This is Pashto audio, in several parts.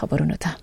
خبرونه ته.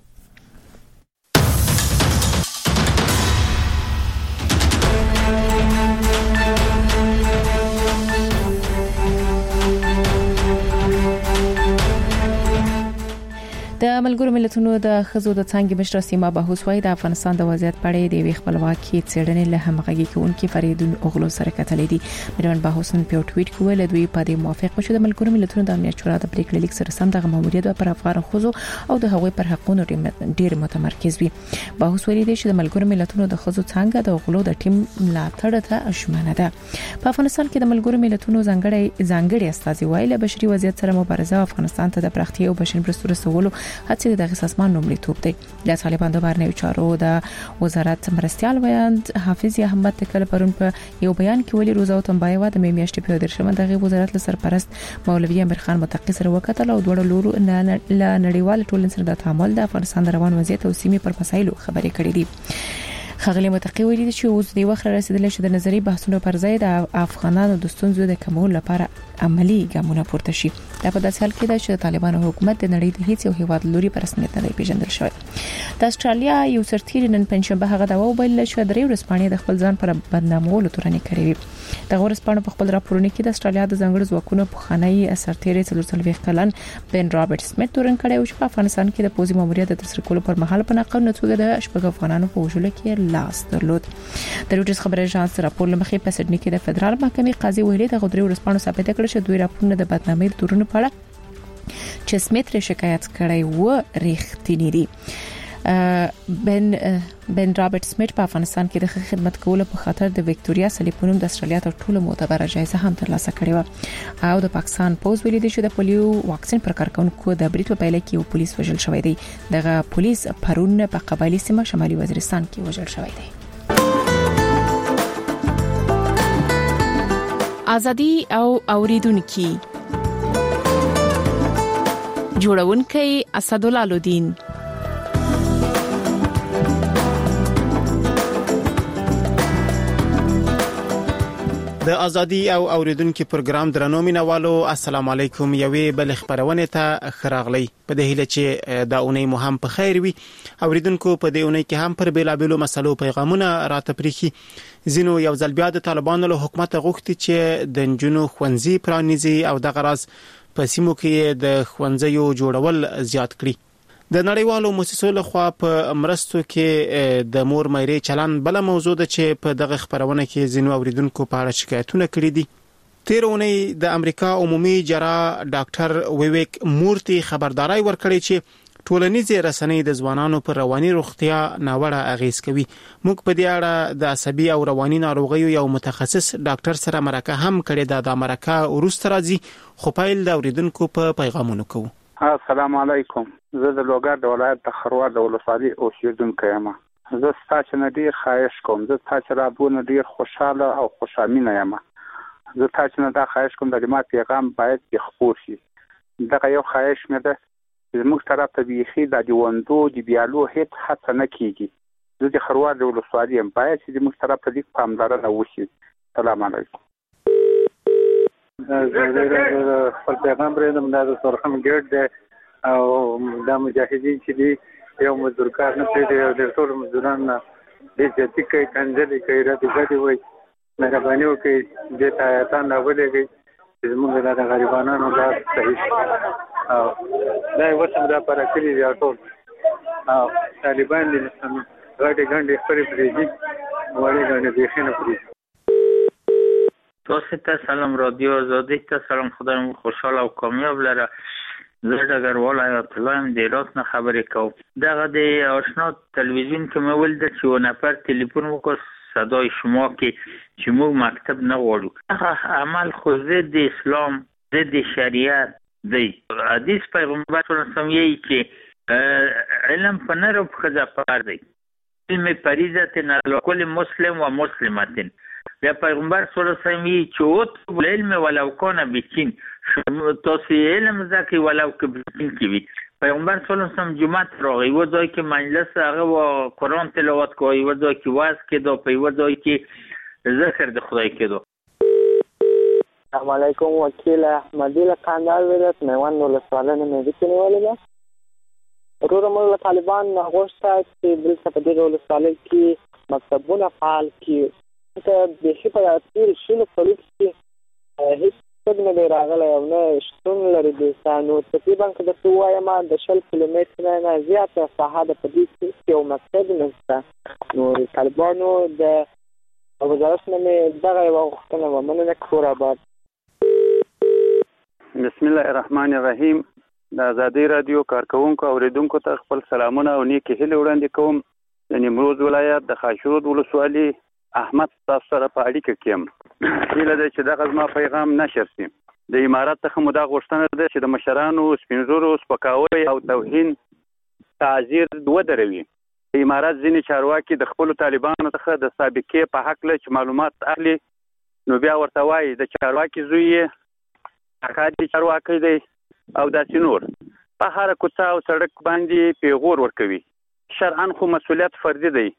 د ملګرو ملتونو د خزو د څنګه مشر سیما بهوس وای د افغانستان د وضعیت په اړه د خپلواکي څېړنې له همغږي کوونکې فریدون اوغلو سره کتلې دي. مروان بهوسن په ټویټ کې ویل دوی په دې موافق شو د ملګرو ملتونو د امنیت شورا د پریکړې لیک سره سم د ماموریت پر افغان خزو او د هغوی پر حقوقو ډیر متمرکز وي. بهوس ویلي دی چې د ملګرو ملتونو د خزو څنګه د اوغلو د ټیم ملاتړ ته اشمنه ده. په افغانستان کې د ملګرو ملتونو ځانګړي استازي وایي له بشري وضعیت سره مبارزه افغانستان ته د پراختیا او بشري مرستو رسولو هڅې د اساسمان لومړیتوب دی. د طالبان د بهرنیو چارو د وزارت مرستيال ویاند حافظ احمد تکل پرون په یو بیان کې ویلي روزا او تنبایوا د میاشتې په 13 دغه وزارت له سرپرست مولوی امیر خان متقی سره وکتل او دوړ لورو له نړیوال ټولنې سره د تعامل د افغانستان د روان وضعیت او سیمې پر مسایلو خبرې کړې دي. خغلی متقی ویلي چې اوس د وخت رسیدل چې د نظری بحثونو پر ځای د افغانانو د ستونزو د کمولو لپاره عملی ګامونه پورته شي. دا په داسې حال کې ده چې طالبانو حکومت د نړۍ د هیڅ یو هیواد لوري پر رسمیت نه پیژندل شوی. د استرالیا یو سرتیر نن پنځشنبه هغه دا وویل چې درې ورځپاڼې د خپل ځان پر بدنامولو تورنې کړې وي. د ورځپاڼو په خپل راپورونه کې د استرالیا د ځنګړو ځواکونو پخوانی سرتیر 43 کلن بن رابرټ سمیت تورن کړی او چې په افغانستان کې د پوزي ماموریت د ترسره کولو پر مهال په ناقانونه توګه د شپږ افغانانو په وژلو کې لاس درلود. د روټس خبري اژانس راپور لمخې په سډني کې د فدرال محکمې قاضي ویلي د غوډري ورسپانو ثابت کړ چې دوی راپورونه د بدنامۍ د تورونو په اړه چې سمیت ر شکایت کړی و ریښتینی دي. بن رابرټ سمیت په افغانستان کې د خدمت کولو په خاطر د وکټوريا سلیپونم د استرالیا تر ټولو معتبره جایزه هم ترلاسه کړې و او د پاکستان پوز ویلي دی چې د پولیو واکسین پر کارکونکو د بریټ په پیله کې یو پولیس وژل شوی دی. دغه پولیس پرون په قبایلی سیمه شمالي وزیرستان کې وژل شوی دی. ازادي او اوریدونکو جوړونکي اسدالله لودین. د ازادي او اوریدونکو پروګرام درنو مینوالو السلام علیکم. یوې بل خبرونه ته خراغلی په دې هیله چې دا اونۍ مو هم په خیر وي. اوریدونکو په دې اونۍ کې هم پر بیلابېلو مسلو پیغامونه راته پریخي. زینو یو ځل بیا د طالبانو له حکومت غوښتي چې د جنونو خوندزي پرانیزي او د غراز په سیمو کې د خوندزیو جوړول زیات کړي. د نړیوالو مؤسسو لخوا په مرستو کې د مور مېرې چلن بل موضوع ده چې په دغه خبرونه کې زینو اوریدونکو په اړه شکایتونه کړي دي. تیرونی د امریکا عمومي جراح ډاکټر ویویک مورتي خبرداري ورکړي چې ټولنیزه رسنۍ د ځوانانو پر رواني روغتیا ناوړه اغیز کوي. موږ په دې اړه د عصبي او رواني ناروغیو یو متخصص ډاکټر سره مرکه هم کړې ده. د مرکه ورسته راځي خو پایل د اوریدونکو په پیغامونو کوو. السلام علیکم. زه د لوګر د ولایت د خروار د ولسوالۍ اوسیدونکی یم. زه ستاسو نه ډیر خواهش کوم. زه تاسو رابونه ډیر خوشاله او خوشامینه یم. زه تاسو نه دا خواهش کوم د ما پیغام باید خپور شي. دا یو خواهش مې ده چې موږ طرف ته بیخي د دیوندو دی بیالو هیڅ هڅه نه کیږي. زه د خروار د ولسوالۍ یم. باید چې موږ طرف ته لیک پاملرنه وشي. سلام علیکم. زه خپل پیغام پرېږدم. دا د سرخم ګډ دی او دا مجاهدین چې دي یو مزدور کار نه پرېږدي او د ټولو مزدوران بېعزتي کوي، کنځلې کوي، ردې بدې وایي، مهرباني وکړئ دې ته ایتان راولېږئ چې زموږ د غریبانو لار صحیح شي. او دا یې اوس هم دا پاره کړي دي ټول او طالبان دي غټې ګنډې خپلې پرېږدي، وړې ګنډې بیخي نه پرېږدي. تاسو ته سلام رادیو آزادی ته سلام. خدایم خوشحال او کامیاب لره. زه ډګروال حیات الله یم د هرات نه خبرې کوم. دغه د آشنا تلویزیون کې مې ولید چې یو نفر تلیفون وکړ صدای شما کې چې موږ مکتب نه غواړو. هغه عمل خو ضد اسلام ضد شریعت دی. حدیث پیغمبر صلی الله علیه وسلم یې چې علم په نر او په ښځه پکار دی. علم فریضه علی کل مسلم و مسلمه. یا پیغمبر صلی الله علیه وسلم چې اطلب العلم ولو کان بچین، تاسو علم زکه ولو که بچین کې وي. پیغمبر صلی الله علیه وسلم جمعه راغی و ځای کې مجلس هغه و قرآن تلاوت کوي، و ځای کې واعظ کېدو، په و ځای کې ذکر د خدای کېدو. السلام علیکم. وکیل احمدی له قندهار ولایت میوند ولسوالۍ نه مې کنيواله ده. ورور موږ طالبان غوښته چې دلته په دغه ولسوالۍ کې مکتبونه فعال کړي ته به شي په تیر شنو کلو کې هیڅ څه نه راغلی او نه شتون لري د انسانو تقریبا که درته ووایم د 20 کیلومتره نه زیاته ساحه ده په دې کې یو مکتب نشته نو طالبانو د وزارت نه مې دغه یوه غوښتنه وه مننه کور آباد بسم الله الرحمن الرحیم د ازادي رادیو کارکونکو اوریدونکو ته خپل سلامونه او نیکی هیلې وړاندې کوم د نیمروز ولایت د خاشرود ولسوالۍ احمد تاسو سره په اړیکه کې یم هیله ده چې دغه زما پیغام نشر شي د امارات څخه مو دا غوښتنه ده چې د مشرانو سپین ږیرو سپکاوی او توهین تعذیر ودروي د امارات ځینې چارواکي د خپلو طالبانو څخه د سابقې په هکله چې معلومات اخلي نو بیا ورته وایي د چارواکي زوی یې اکادي چارواکي دی او داسې نور په هر کوڅه او سړک باندې پیغور ورکوي شرعاً خو مسؤلیت فردي دی.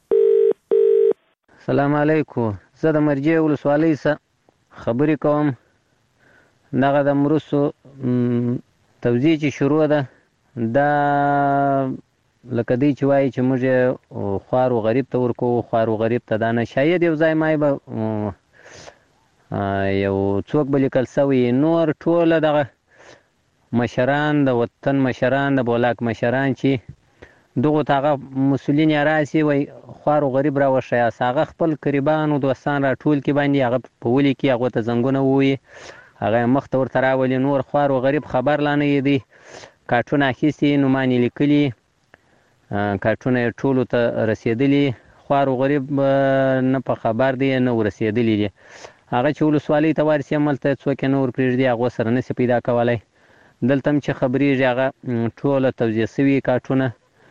سلام علیکم زه د مرجې ولسوالۍ څخه خبرې کوم دغه د مرسو توزیع چې شروع ده دا لکه دی چې وایي چې موږ خوار و غریب ته ورکوو خوار و غریب ته دا نه شاید یو ځای مای به یو څوک به لیکل سوی نور ټوله دغه مشران د وطن مشران د بولاک مشران چې دغو ته هغه مسؤلین یې راسي وایي خوار و غریب راوښیاست هغه خپل قریبان و دوستان راټول کړي باندې هغه په ولي کې هغو ته زنګونه ووایي هغه یې مخ ته ورته راولي نور خوار و غریب خبر لا نه دی کارټونه اخیستي نومان یې لیکلي کارټونه یې ټولو ته رسېدلي خوار و غریب نه په خبر دی نه ورسېدلي دي هغه چې ولسوالۍ ته ورسي هملته څوک یې نه ورپرېږدي هغو سره نشي پیدا کولی دلته هم چې خبرېږي هغه ټوله توزیع سوي کارټونه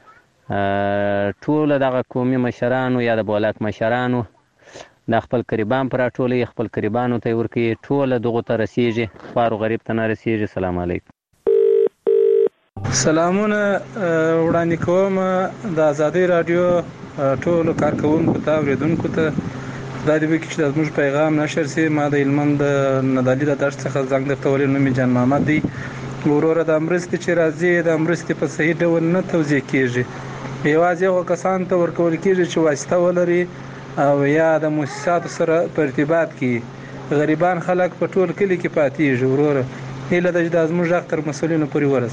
ټوله دغه قومي مشرانو یا د بولاک مشرانو دا خپل قریبان پر راټولوي خپل قریبانو ته یې ورکوي ټوله دغو ته رسېږي خوار و غریب ته نه رسېږي. سلام علیکم. سلامونه وړاندې کوم د ازادي رادیو ټولو کارکوونکو ته اوریدونکو ته خدای دې وکړي چې زموږ پیغام نشر شي. ما د هلمند ندالي د دشت څخه زنګ درته ولیږم نوم مې جان محمد دی. وروره د مرستې چې راځي د مرستې په صحیح ډول نه توزیع کېږي یوازې هغو کسانو ته ورکول کېږي چې واسطه ولري او یا د مؤسساتو سره په ارتباط کې غریبان خلک په ټول کلي کې پاتېږي. وروره هیله ده چې دا زموږ غږ تر مسؤلینو پورې ورسوي.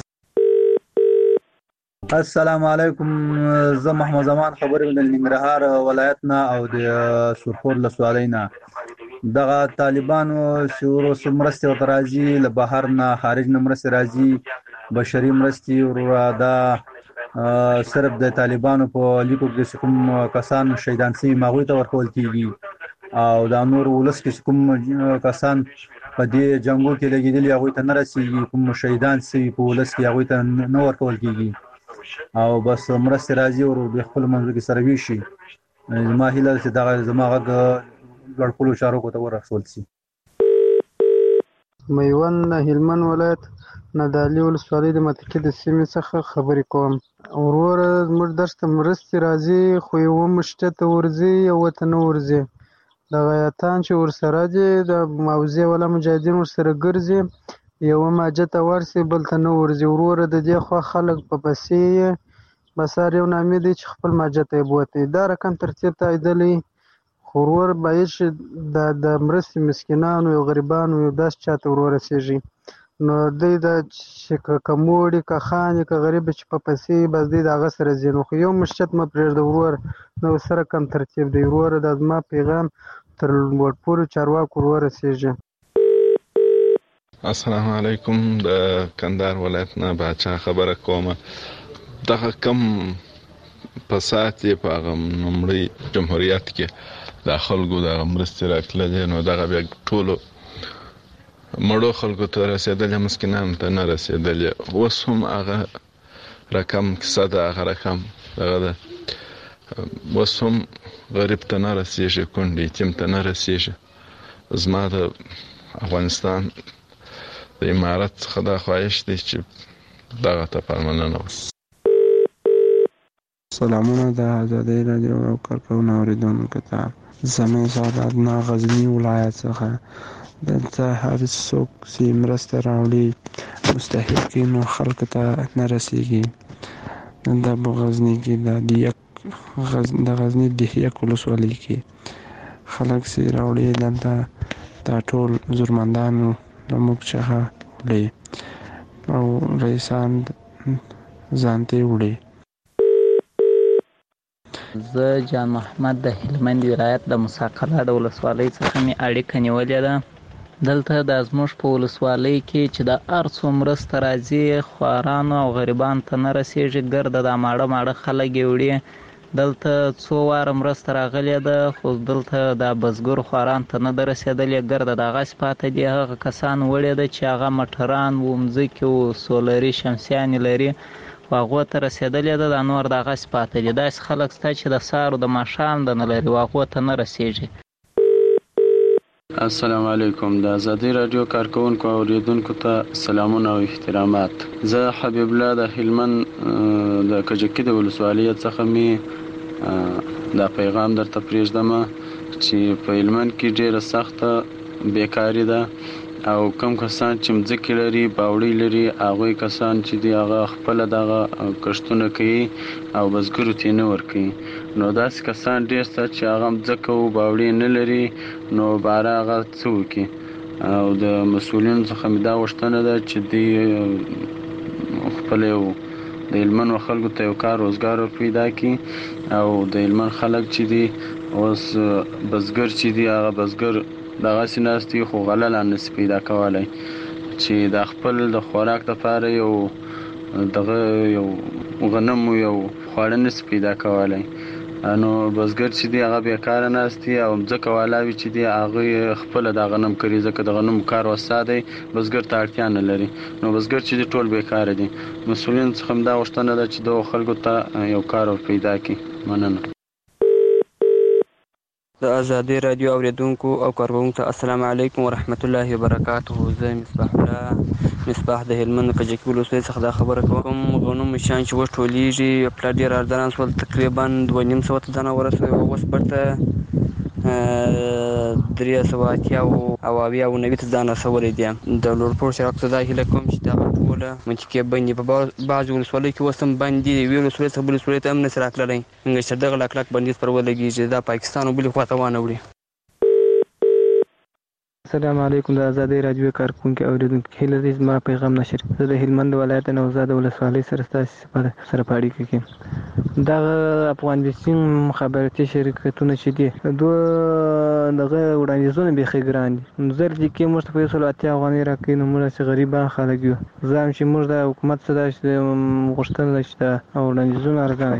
السلام علیکم زه محمد زمان خبرې د ننګرهار ولایت نه او د سرخور ولسوالۍ نه دغه طالبانو چې وروسته مرستې ورته راځي له بهر نه خارج نه مرستې راځي بشري مرستې وروره دا صرف د طالبانو په لیکو کې کوم کسان شهیدان شوي هغوی ته ورکول کېږي او دا نور ولس کې کوم کسان په دې جنګو کې لګېدلي هغوی ته نه رسېږي کوم شهیدان شوي په ولس کې هغوی ته نه ورکول کېږي او بس مرستې راځي او د خپل منځو کې سره ویشي. زما هیله چې دغه زما غږ لوړ چارواکو ته ورسول شي. میوند هلمند ولایت ندالي ولسوالۍ د متکي د سیمې څخه خبرې کوم. وروره زموږ درس ته مرستې راځي خو یوه مشته ته ورځي یوه ته نه ورځي دغه یاتان چې ورسره دي د موضوع والا مجاهدین ورسره ګرځي یوه ماجه ته ورسي بل ته نه ورځي. وروره د دې خوا خلک په پسې بسار یو نامې دی چې خپل ماجه ته یې بوتي دا رقم ترتیب تایدلی خو ورور باید چې د مرستې مسکینانو یو غریبانو یو داسې چاته ورورسېږي نو دوی د چې که موړي که خاندي که غریب چې په پسې بس دوی د هغه سره ځي نو خو یو مشچت مه پرېږده ورور نو سره کم ترتیب دی. وروره دا زما پیغام تر لوړپوړو چارواکو ورورسېږي. السلام علیکم د کندهار ولایت نه باچا خبره کومه دغه کم فساد یې په هغه لومړي جمهوریت کې د خلکو د مرستې راتللې نو دغه بیا ټولو مړو خلکو ته رسېدلې مسکینانو ته نه رسېدلې اوس هم هغه رقم کیسه ده هغه رقم دغه ده اوس هم غریب ته نه رسېږي کونډې یتیم ته نه رسېږي. زما د افغانستان د امارت څخه دا خواهش دی چې دغه ته پاملرنه وشي. سلامونه د ازادي رادیو او کارکونکو اوریدونکو ته زموږ سعادت نه غزنی ولایت څخه دلته هر څوک چې مرسته راوړي مستحقینو خلکو ته نه رسیږي دا په غزني کې د غزني د یک ولسوالۍ کې خلک سي راوړي دلته دا ټول زورمندانو له موږ څخه وړي او رئیسان ځانته وړي. زه جان محمد د هلمند ولایت د موسی قلعه د ولسوالۍ څخه مې اړیکه نیولې ده. دلته د زموږ په ولسوالۍ کې چې د هر څو مرسته راځي خوارانو او غریبانو ته نه رسېږي، ګرده دا ماړه خلک یې وړي. دلته څو واره مرسته راغلې ده خو دلته د بزګرو خوارانو ته نه ده رسېدلې، ګرده د هغسې پاتې دي. هغه کسان وړي ده چې هغه موټران و، مځکې و، سولري شمسیانې لري، خو هغو ته رسېدلې ده. دا نور د هغسې پاتې دي. داسې خلک شته چې د سهار د ماښام د نه لري، هغو ته نه رسېږي. السلام علیکم. د ازادي رادیو کارکونکو او اوریدونکو ته سلامونه او احترامات. زه حبیب الله د هلمند د کجکي د ولسوالۍ څخه می دا پیغام درته پرېږدم چې په هلمند کې ډېره سخته بیکاري ده او کم کسان چې مځکې لري، باوړۍ لري، هغوی کسان چې دي هغه خپله دغه کښتونه کوي او بزګرو ته یې نه ورکوي. نو داسې کسان ډېر شته چې هغه مځکه و باوړۍ نه لري، نو باره هغه څه وکړي. او د مسؤلینو څخه مې دا غوښتنه ده چې دوی خپل یو د هلمند خلکو ته یو کار روزګار پیدا کړي او د هلمند خلک چې دي اوس بزګر چې دي هغه بزګر دغسې ناست دي خو غله لا نشي پیدا کولی چې د خپل د خوراک لپاره یو غنم یو خواړه نشي پیدا کولی. نو بزګر چې دی هغه بیکاره ناست دي او مځکه والا وي چې دی هغوی خپله دا غنم کري، ځکه د غنمو کار وسا دی، بزګر ته اړتیا نه لري. نو بزګر چې دی ټول بیکاره دي. مسؤلینو څخه هم دا غوښتنه ده چې دغو خلکو ته یو کار پیدا کړي. مننه. د ازادي رادیو اوریدونکو او کارکونکو ته السلام علیکم ورحمت الله وبرکاته. زه مصباح د هلمند کجکي ولسوالۍ څخه دا خبره کوم. غنمو شیان چې اوس ټولېږي پلا ډېر ارزانه شول، تقریبا 2500 ته ځان ورسوي. اوس بیرته 380 ته ځان رسولی دی. د لوړپوړ شراکت ته دا هیله کوم چې دغه ټوله منطقې بندي په بعضې ولسوالیو کې اوس هم بند دي. یوې ولسوالۍ څخه بلې ولسوالۍ ته هم نشي راتللی، څنګه چې دغه کلک بندیز پر ولګېږي دا پاکستان او بلې خوا ته وانه وړي. السلام علیکم. د ازادي رادیو کارکونکو اوریدونکو هیله دې زما پیغام نشر. زه د هلمند ولایت نوزاد ولسوالۍ سره ستاسو سره په اړیکه کې دغه افغان بیسیم مخابراتي شرکتونه چې دي دوه دغه وړاندیزونه بیخي ګران دي. زر دي کې موږ ته په 180 افغانۍ راکوي، نو موږ چې غریبان خلک یو زم چې موږ د حکومت څخه د غوښتنه چې وړاندیزونه ارزانه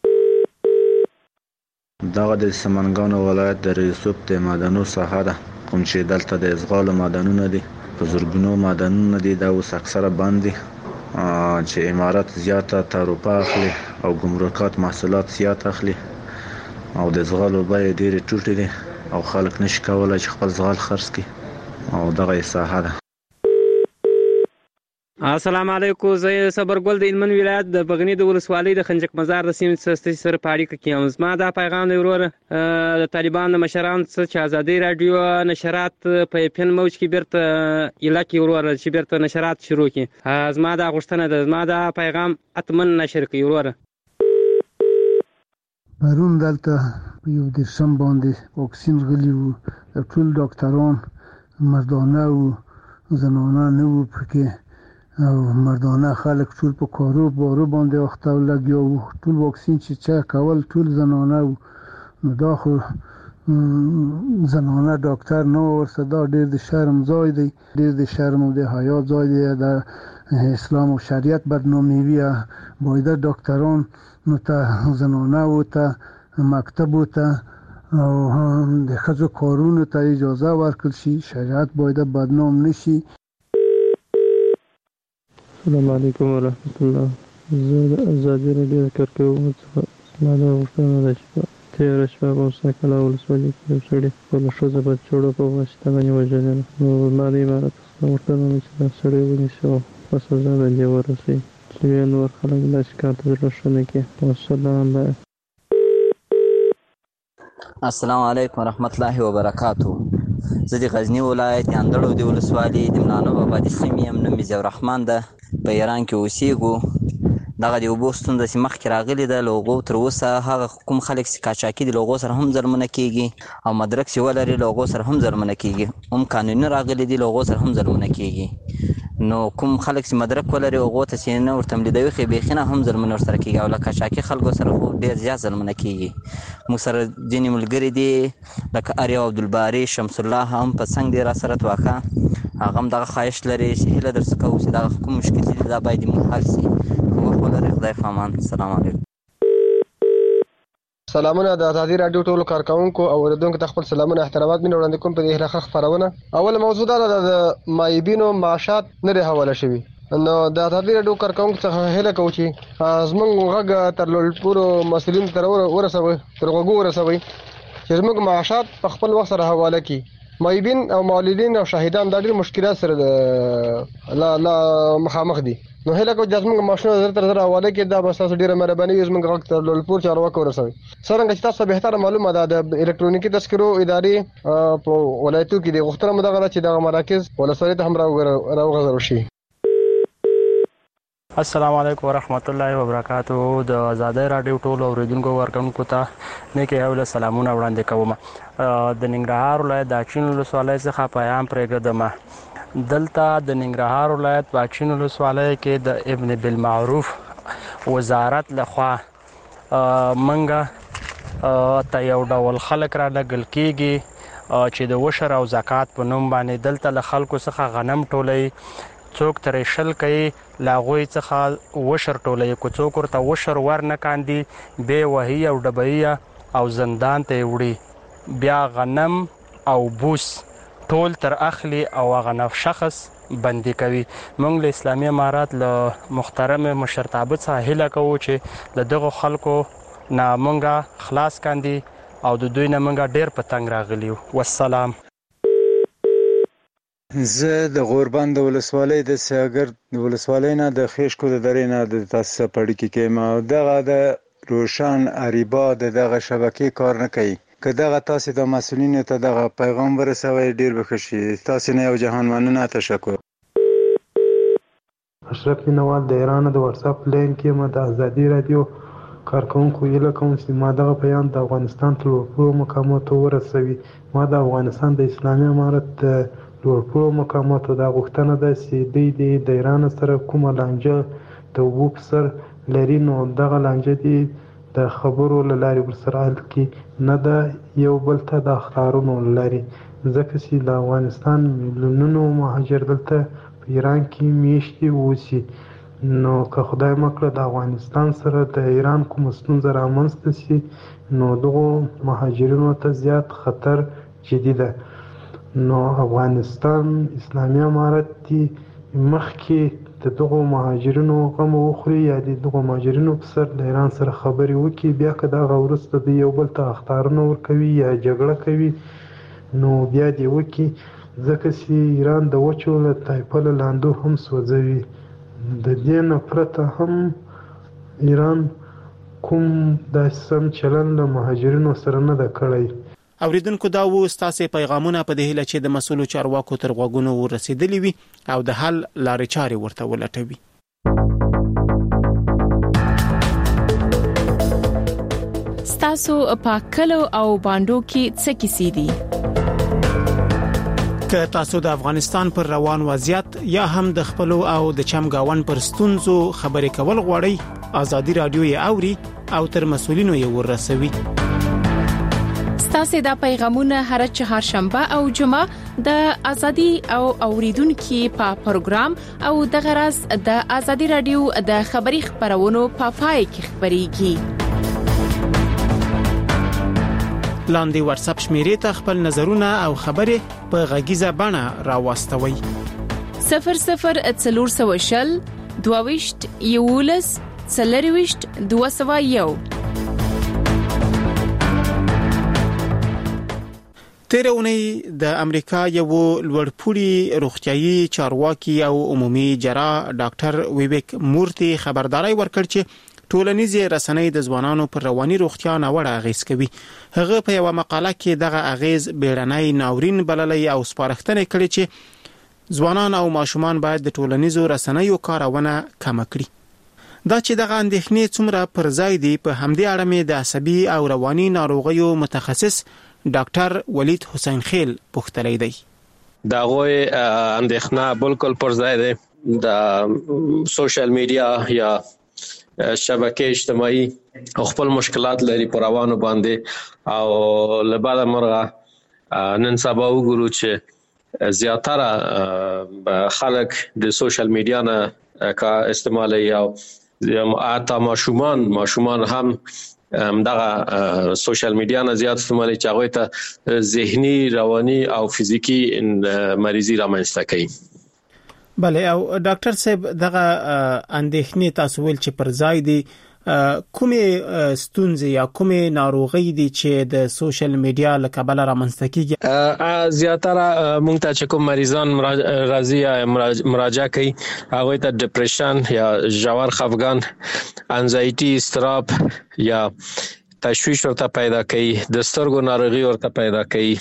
دغه د سمنګانو ولایت د ریسوب د معدنو ساحه ده، کوم چې دلته د ازغال معدنونه دي، په زرګونو معدنونه دي. دا اوس اکثره بند دي چې امارات زیاته تعرفه اخلي او ګمرکات محصولات زیات اخلي او د ازغالو بیې ډېرې ټیټې دي او خلک نشي کولی چې خپل ازغال خرڅ کړي او دغه یې ساحه ده. السلام علیکم. زه صبرګل د هلمند ولایت د بغنی د ولسوالۍ د خنجق مزار د سیمې سره په اړیکه کې یم. زما دا پیغام دی وروره د طالبانو د مشرانو څخه چې ازادي راډیو نشرات په FM موج کې بیرته علاقې وروره چې بیرته نشرات شروع کړي. زما دا غوښتنه ده، زما دا پیغام اتمن نشر کړي وروره. پرون دلته یو درشم باندې واکسین غلي وو، ټول ډاکټران مردانه وو، زنانه نه وو پکې او مردانه خلک ټول په کارو بارو باندې وخته لګیا وو. ټول واکسین چې چا کول ټول زنانه وو. نو دا خو زنانه ډاکټر نه ورسره دا ډېر د شرم ځای دی، ډېر د شرم او د حیا ځای دی. د اسلام او شریعت بدنامي وي باید ډاکټران نو ته زنانه و ته مکتب و ته او د ښځو کارونو ته اجازه ورکړل شي، شریعت باید بدنام نشي. السلام علیکم ورحمت الله. زه د ازادي راډیو کارکوونکو څخه زما دا غوښتنه ده چې په تېره شپه په موسی قلعه ولسوالۍ کې یو سړي خپله ښځه په چوړو په واسطه باندې وژلې ده. نو زما د امارت څخه غوښتنه ده چې دا سړی ونیسي او په سزا باندې ورسوي چې نور خلک داسې کار ته زړه ښه نه کړي. والسلام. السلام علیکم ورحمت الله وبرکاته. زه د غزني ولایت اندړو د ولسوالۍ د ملانو بابا د سیمې یم. نوم مې ضیاء الرحمن ده. په ایران کې اوسېږو. دغه د اوبو ستونزه چې مخکې راغلې ده له هغو تر اوسه هغه کوم خلک چې قاچاقي دي له هغو سره هم ظلمونه کېږي او مدرک چې ولري له هغو سره هم ظلمونه کېږي هم قانوني راغلي دي له هغو سره هم ظلمونه کېږي نو کوم خلک چې مدرک ولري هغو ته چې نه ورته ملیدوي خو بیخي نه هم ظلمونه ورسره کېږي او له قاچاقي خلکو سره خو ډېر زیات ظلمونه کېږي موږ سره ځینې ملګري دي لکه اریو عبدالباري شمس الله هم په څنګ دی را سره واقع هغه هم دغه خواهش لري چې هیله درڅخه کوو چې دغه کوم مشکل دي دا باید مو حل شي وخت ولرئ خدای په امان السلام علیکم سلامونه د ازادي رادیو ټولو کارکونکو او اوریدونکو ته خپل سلامونه احترامات مې وړاندې کوم په دې هغه خبرونه اوله موضوع دا د مایبینو معاشات نه دی حواله شوی نو د ازادي رادیو کارکونکو څخه هیله کوم چې زموږ غږ تر لوړپوړو مسؤلین تر ورسوي تر غوږو ورسوي چې زموږ معاشات په خپل وخت سره حواله کړي مایبین او مولدین او شاهدان د ډېر مشکلات سره لا مخامخ دي نو هله کو د زموږ ماشومان تر زر حواله کې دا بس تاسو ډیره مهرباني زموږ غږ تر لوړپور چارواکو ورسوي څنګه چې تاسو به تر معلومه ده د الکترونیکي تذکرو ادارې په ولایتو کې د غوښتنه مدغه چې د مراکز ولسوالۍ ته هم راوغځول شي السلام علیکم ورحمت الله وبرکاتہ د آزادۍ رادیو ټولو اوریدونکو ورکوونکو ته نیکه یو سلامونه وړاندې کوم د ننګرهار ولایت د اچین ولسوالۍ څخه پیغام پرېږدم دلته د ننګرهار ولایت په اچین ولسوالۍ کې د ابن بالمعروف وزارت لخوا منګه ته یو ډول خلک را لګل کېږي چې د وشر او زکات په نوم باندې دلته له خلکو څخه غنم ټولوي څوک ترې شل کوي له هغوی څخه وشر ټولوي که څوک ورته وشر ور نه کاندي بیا وهي او ډبوي او زندان ته یې وړي بیا غنم او بوس ټول تر اخلي او هغه شخص بندي کوي موږ له اسلامي امارات له محترم مشرتابه څخه هیله کوو چې له دغو خلکو نه موږ خلاص کاندي او د دوی نه موږ ډېر په تنګ راغلي والسلام زه د غوربند ولسوالۍ د سیاګر ولسوالۍ نه د خیشکو د درې نه د تاسو په اړیکه کې ما دغه د روشن اریبا دغه شبکې کار نه کوي که دغه تاسو د مسؤلینو ته دغه پیغام ورسوي ډیر بخښي تاسو نه یو جهان مننه تشکر اشرف نوال د ایران د واتس اپ لین کې ما د ازادي رادیو کارکونکو یله کوم چې ما دغه بیان د افغانستان ټولو مقاماتو ورسوي ما د افغانستان د اسلامي امارت ټولو مقاماتو دا غوښتنه ده چې دوی د ایران سره کومه لانجه د اوبو په سر لري نو دغه لانجه دي د خبرو له لارې ورسره حل کړي نه ده یو بل ته د اخطارونو له لارې ځکه چې د افغانستان میلیونونو مهاجر دلته په ایران کې میشتي اوسي نو که خدای مکړه د افغانستان سره د ایران کومه ستونزه رامنځته شي نو دغو مهاجرینو ته زیات خطر جدي ده نو افغانستان اسلامي امارت دی مخکې د دغو مهاجرینو غم وخوري یا د دغو مهاجرینو په سر د ایران سره خبرې وکړي بیا که دغه وروسته د یو بل ته اخطارونه ورکوي یا جګړه کوي نو بیا دې وکړي ځکه چې ایران د وچو له طایفه له لاندو هم سوځوي د دې نه پرته هم ایران کوم داسې سم چلن له مهاجرینو سره نه ده کړی اوریدونکو دا و ستاسو پیغامونه په دې هله چې د مسؤلو چارواکو تر غوږونو ورسېدلې وي او د حل لارې چارې ورته ولټوي ستاسو په کلو او باندو کې څه کیسې دي که تاسو د افغانستان پر روان وضعیت یا هم د خپلو او د چمګاون پر ستونزو خبرې کول غواړئ ازادي رادیو یې اوري او تر مسؤلینو یې ورسوي تاسو دا پیغامونه هر چهارشنبه او جمعه د ازادي او اوریدونکو په پروګرام او د غرض د ازادي رادیو د خبري خبرونو په پای کې خبريږي لاندې واتس اپ شمیرې ته خپل نظرونه او خبرې په غږیزه بڼه راوستوي 0040 22 یولس 40 201 تیر اونۍ د امریکا یو لوړپوړي روغتيایي چارواکي او عمومي جراح ډاکټر ویویک مورتي خبرداري ورکړ چې ټولنیزې رسنۍ د ځوانانو پر رواني روغتیا نه وړ اغیز کوي هغه په یو مقاله کې دغه اغیز بیړنۍ ناورین بللې او سپارښتنه کړې چې ځوانان او ماشومان باید د ټولنیزو رسنیو کارونه کم کړي دا چې دغه اندېښنې څومره پر ځای دي په همدې اړه مې د عصبي او رواني ناروغیو متخصص ډاکټر ولید حسین خیل پوښتلی دی. دا غوي اندېښنه بالکل پر ځای دی. د سوشل میډیا یا شبکې اجتماعي خپل مشکلات لري پر روانو باندې او لباده مرغه نن سبا وګورو چې زیاتره خلک د سوشل میډیا نه کا استعمالي او اته ماشومان هم دغه سوشل میډیا نه زیات استعمالي چې هغه ته ذهني رواني او فزیکی مریضي رامنځته کوي. بله او ډاکټر صاحب دغه اندېښنې تاسو ول چې پر ځای دي کومې ستونزې یا کومې ناروغي دي چې د سوشل میډیا له کبله رامنځته کیږي؟ زیاتره مونږ ته چې کوم مریضان راځي یا مراجعه کوي هغه ته ډیپریشن یا ژور خفګان، انزایټي، اضطراب یا تشویش ورته پیدا کوي، د سترګو ناروغي ورته پیدا کوي،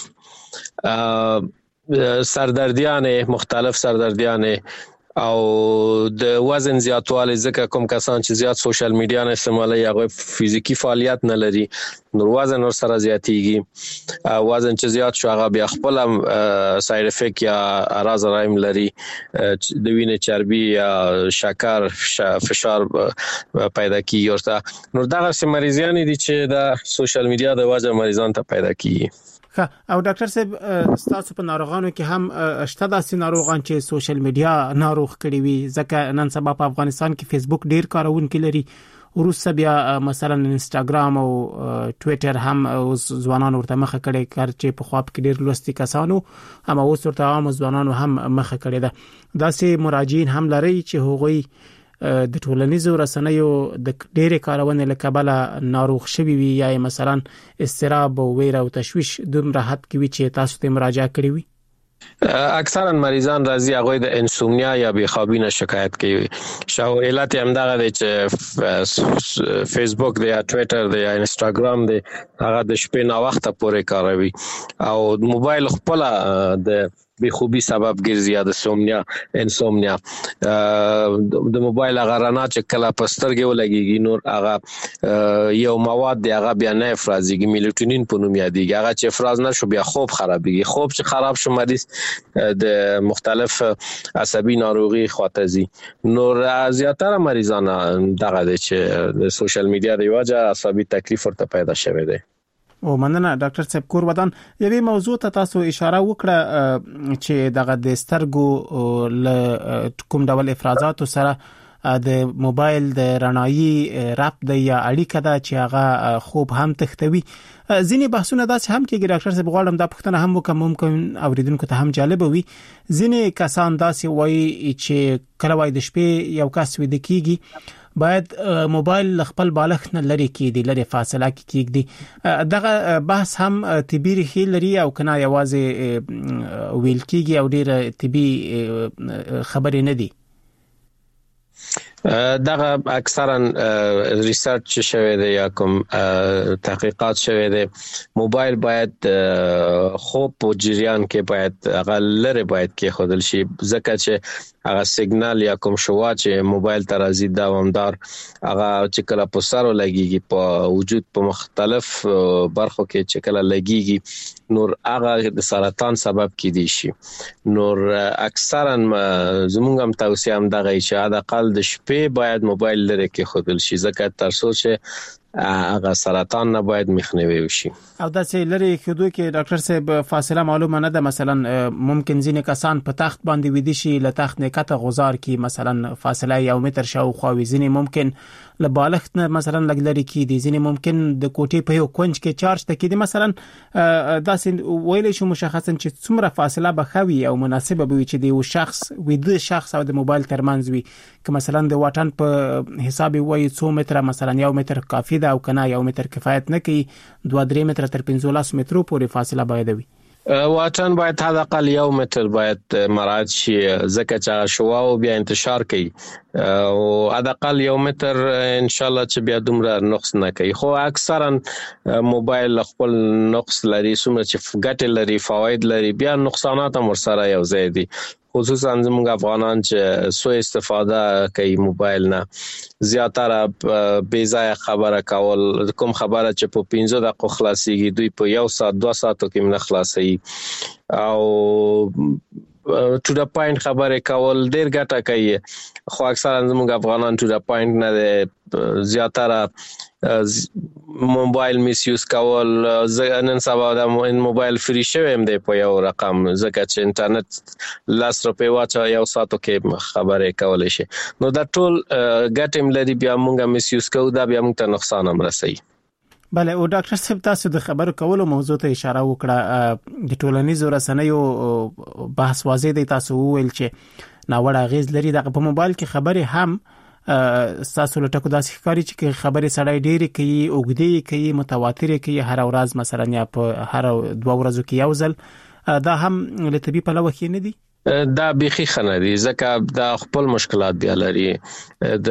سردردیانه، مختلف سردردیانه او د وزن زیاتوالی. ځکه کوم کسان چې زیات سوشل میډیا نه استعمالوي هغه فزیکی فعالیت نه لري، نور وزن ور سره زیاتیږي. وزن چې زیات شو هغه بیا خپل ساید افیکټ یا اعراض رایم لري، د وینې چربي یا شکر، فشار پیدا کیږي ورته. نور دغه مریضان دي چې د سوشل میډیا د وجه مریضان ته پیدا کیږي. او ډاکټر صاحب ستاسو په ناروغانو کې هم شته داسې ناروغان چې سوشل میډیا ناروغ کړي وي؟ ځکه نن سبا په افغانستان کې فیسبوک ډیر کارونکي لري، وروسته بیا مثلا انستګرام او ټوئیټر هم اوس ځوانان ورته مخه کړي، کار چې په خواب کې ډیر لوستي کسانو هم اوس ورته عام ځوانانو هم مخه کړي ده. داسې مراجعین هم لري چې هغوی د ټولنیزو رسنیو د ډېرې کارونې له کبله ناروغ شوي وي یا مثلا اضطراب او ویره او تشویش دومره حد کې وي چې تاسو ته مراجعه کړې وي؟ اکثرا مریضان راځي هغه د انسومنیا یا بېخوابي نه شکایت کوي. شاو علت هم دغه دی چې فیسبوک دی یا ټوئیټر دی یا انستګرام دی هغه د شپې نه وخته پورې کاروي او موبایل خپل د بېخوبي سبب ګرځي یا د انسومنیا. د موبایل هغه رڼا چې کله په سترګې ولګيږي نور هغه یو مواد دی هغه بیا نه افرازيږي، میلاتونین په نوم یادېږي. هغه چې افراز نشو بیا خوب خرابېږي. خوب چې خراب شو مریض د مختلف عصبي ناروغي خواته ځي. نور زیاتره مریضان دغه دي چې د سوشل میډیا د وجه عصبي تکلیف ورته پیدا شوی دی. او مننه ډاکټر صاحب کور ودان. یوې موضوع ته تاسو اشاره وکړه چې دغه د سترګو له کوم ډول افرازاتو سره د موبایل د رڼایي رابط دی یا اړیکه ده چې هغه خوب هم تختوي. ځینې بحثونه داسې هم کېږي ډاکټر صاحب، غواړم دا پوښتنه هم وکړم، ممکن اوریدونکو ته هم جالب وي. ځینې کسان داسې وایي چې کله وای د شپې یو کس ویده کیږي باید موبایل خپل بالغ نه لري کېدی، لري فاصله کې کېږي. دغه بحث هم طبي ریښې لري او کنه یوازې ویل کېږي او ډېر طبي خبرې نه دي؟ دغه اکثرا ریسرچ شوی دی یا کوم تحقیقات شوی دی موبایل باید خوب په جریان کې باید هغه لره باید کې خودل شي، ځکه چې هغه سیګنال یا کوم شوا چې موبایل ته راځي دوامدار هغه چې کله په سر لګيږي په وجود په مختلف برخو کې چې کله لګيږي نور هغه د سرطان سبب کیدی شي. نور اکثرا زموږ هم توصیه هم دغه چې حداقل د شپې باید موبایل لري کې خودل شي، ځکه تر څو چې هغه سرطان نه باید مخنیوي وشي. او دا چې لري کېدو کې ډاکټر صاحب فاصله معلومه نه ده، مثلا ممکن ځینې کسان په تخت باندې ویدي شي، له تخت نه کته غزار کی مثلا فاصله 1 متر شاوخوا وي، ځینې ممکن له بالښت نه مثلا لګ لري کی دي، ځینې ممکن د کوټې په یو کونج کې چارج تکي دي. مثلا دا چې ویلې شو مشخصا چې څومره فاصله بخوي او مناسبه وي چې د یو شخص ویده شخص او د موبایل ترمنځ وي، که مثلا د واټن په حساب وي 2 متره مثلا 1 متر کافي ده او کنه 1 متر کفایت نه کوي، 2-3 متر تر 15 مترو پورې فاصله باید وي. واټن باید حداقل 1 متر باید مراعات شي، ځکه چې شوا او بیا انتشار کوي او حداقل 1 متر ان شاء الله چې بیا دومره نقص نه کوي. خو اکثرا موبایل خپل نقص لري، څومره چې ګټه لري فواید لري، بیا نقصانات هم ورسره یو ځای دي. خصوصا زموږ افغانان چې سو استفاده کوي موبایل نه زیاتره بې ځای خبره کول کوم خبره چې په 15 دقیقو خلاصيږي دوی په 1 ساعت 2 ساعتو کې نه خلاصي او to the point خبره کول ډیر ګټه کوي خو اکثرا زموږ افغانان to the point نه زیاتره موبایل میس یوز کول نن سبا د موبایل فری شوی هم دی په یو رقم ځکه چې انټرنیټ لاس روپې واچو یو ساعتو کې خبره کول شي نو دا ټول ګټم لري بیا موږ میس یوز کوو دا بیا موږ ته نقصان هم رسي بله او ډاکټر صاحب تاسو د خبرو کولو موضوع ته اشاره وکړه د ټولنیزو رسنیو بحث واضح دی تاسو ویل چې ناوړه اغیز لري د په موبایل کې خبره هم تاسو له ټکو داسې ښکاري چې خبره سړی ډېری کوي اوګدي کوي متواتر کوي هر ورځ مثلا یا په هر 2 ورځو کې یو ځل دا هم له طبي په لور کې نه دي دا بيخي خنري ځکه دا خپل مشکلات بیا لري د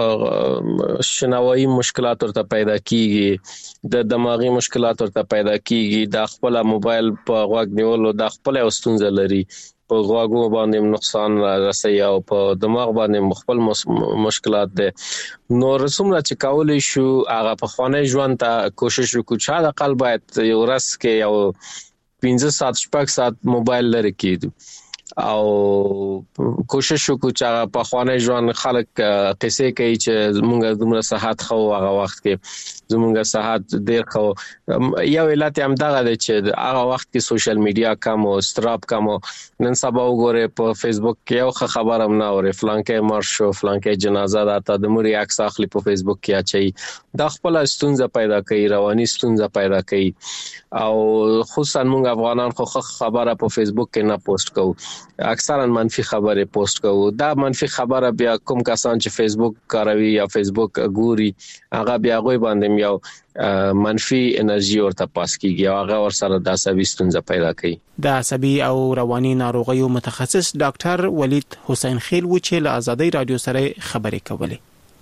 شنوایی مشکلات ورته پیدا کیږي د دماغي مشکلات ورته پیدا کیږي دا خپل موبایل په غوږ نیولو دا خپل اوستونځ لري په غوږو باندې نقصان رسي او په دماغ باندې خپل مشکلات دي نو رسومه چې کولای شو هغه په خانه ژوند ته کوشش وکړو چې د قلب باید یو ورځ کې یو 15 ساعت 6 ساعت موبایل لري کیدو او کوشش وکړو چې په خوانه ژوند خلک قصې کوي چې موږ دومره صحت خو هغه وخت کې زموږ صحت ډیر خو یو علت هم دا دی چې هغه وخت کې سوشل میډیا کم او استراب کم نن سبا وګوره په فیسبوک کې یو خبر هم نه اوري فلانکې مر شو فلانکې جنازه راته د موري عکس اخلي په فیسبوک کې اچي دا خپل ستونزه پیدا کوي رواني ستونزه پیدا کوي او خصوصا موږ افغانان خو خبره په فیسبوک کې نه پوسټ کوو اکثرا منفي خبره پوسټ کوو دا منفي خبره بیا کوم کسان چې فیسبوک کاروي یا فیسبوک ګوري هغه بیا غوي باندې یو منفي انرژي ورته پاس کیږي او هغه ور سره د عصبي ستونزه پیدا کوي د عصبي او رواني ناروغیو متخصص ډاکټر ولید حسین خیل و چې له آزادۍ رادیو سره خبرې کولې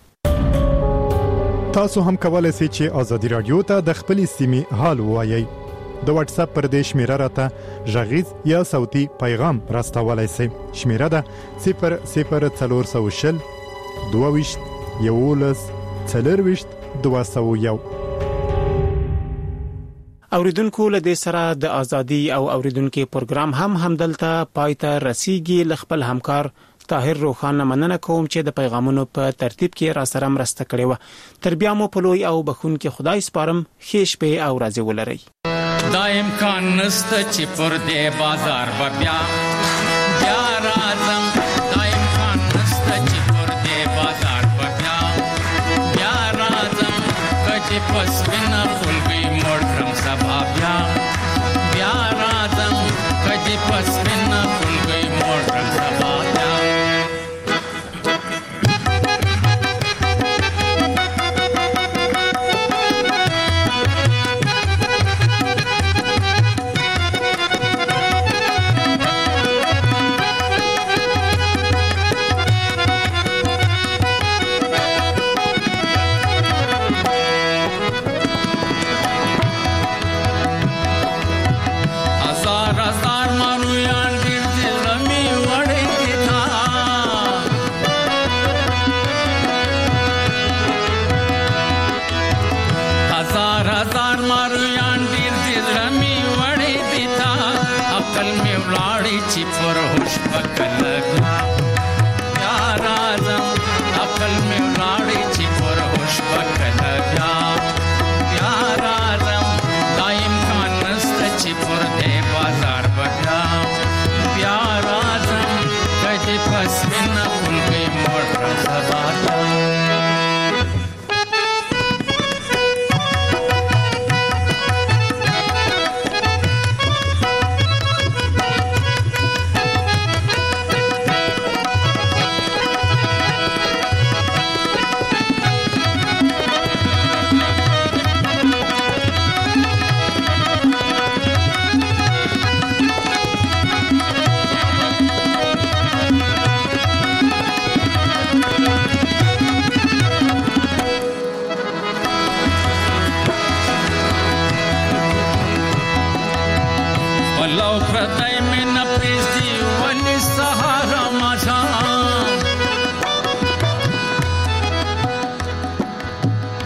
تاسو هم کولای شئ چې آزادۍ رادیو ته د خپل سیمې حال ووایي د واتس اپ پر دې شمیره راته ژغیز یا صوتي پیغام راستولای شئ شمیره ده 00420 22 11 201 اوریدونکو له دې سره د ازادي او اوریدونکو پروګرام هم دلته پایته رسیدي خپل همکار طاهر روخان مننه کوم چې د پیغامونو په ترتیب کې را سره مرسته کړې و تر بیا مو په لوی او بخون کې خدای سپارم خېش په او راځي ولري دا امکان نشته چې پر دې بازار بیا راځم دا امکان نشته چې پر دې بازار بیا راځم کچې پس وینا خلګي مړم سبا بیا راځم کچې پس وینا خلګي مړم سبا